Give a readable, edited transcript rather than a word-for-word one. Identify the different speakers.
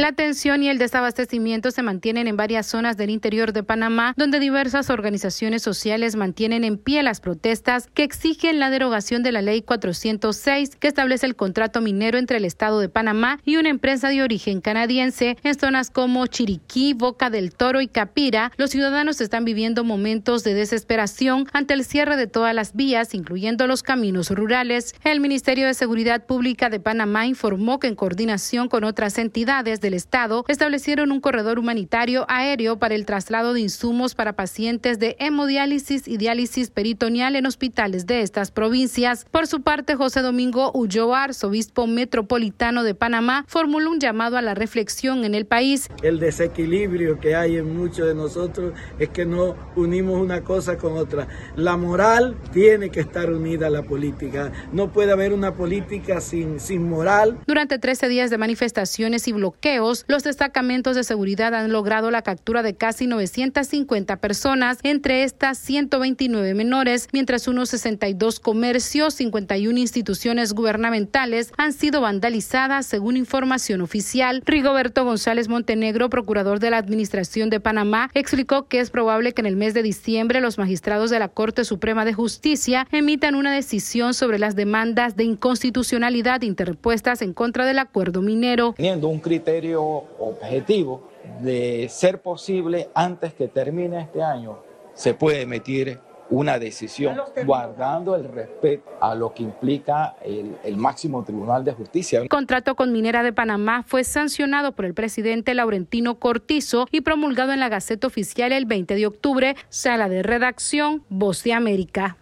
Speaker 1: La tensión y el desabastecimiento se mantienen en varias zonas del interior de Panamá, donde diversas organizaciones sociales mantienen en pie las protestas que exigen la derogación de la Ley 406, que establece el contrato minero entre el Estado de Panamá y una empresa de origen canadiense. En zonas como Chiriquí, Boca del Toro y Capira, los ciudadanos están viviendo momentos de desesperación ante el cierre de todas las vías, incluyendo los caminos rurales. El Ministerio de Seguridad Pública de Panamá informó que en coordinación con otras entidades del Estado establecieron un corredor humanitario aéreo para el traslado de insumos para pacientes de hemodiálisis y diálisis peritoneal en hospitales de estas provincias. Por su parte, José Domingo Ulloa, arzobispo metropolitano de Panamá, formuló un llamado a la reflexión en el país.
Speaker 2: El desequilibrio que hay en muchos de nosotros es que no unimos una cosa con otra. La moral tiene que estar unida a la política. No puede haber una política sin moral.
Speaker 1: Durante 13 días de manifestaciones y bloqueos, los destacamentos de seguridad han logrado la captura de casi 950 personas, entre estas 129 menores, mientras unos 62 comercios, 51 instituciones gubernamentales han sido vandalizadas, según información oficial. Rigoberto González Montenegro, procurador de la Administración de Panamá, explicó que es probable que en el mes de diciembre los magistrados de la Corte Suprema de Justicia emitan una decisión sobre las demandas de inconstitucionalidad interpuestas en contra del acuerdo minero.
Speaker 3: Teniendo un criterio objetivo de ser posible antes que termine este año, se puede emitir una decisión guardando el respeto a lo que implica el máximo Tribunal de Justicia.
Speaker 1: El contrato con Minera de Panamá fue sancionado por el presidente Laurentino Cortizo y promulgado en la Gaceta Oficial el 20 de octubre. Sala de redacción, Voz de América.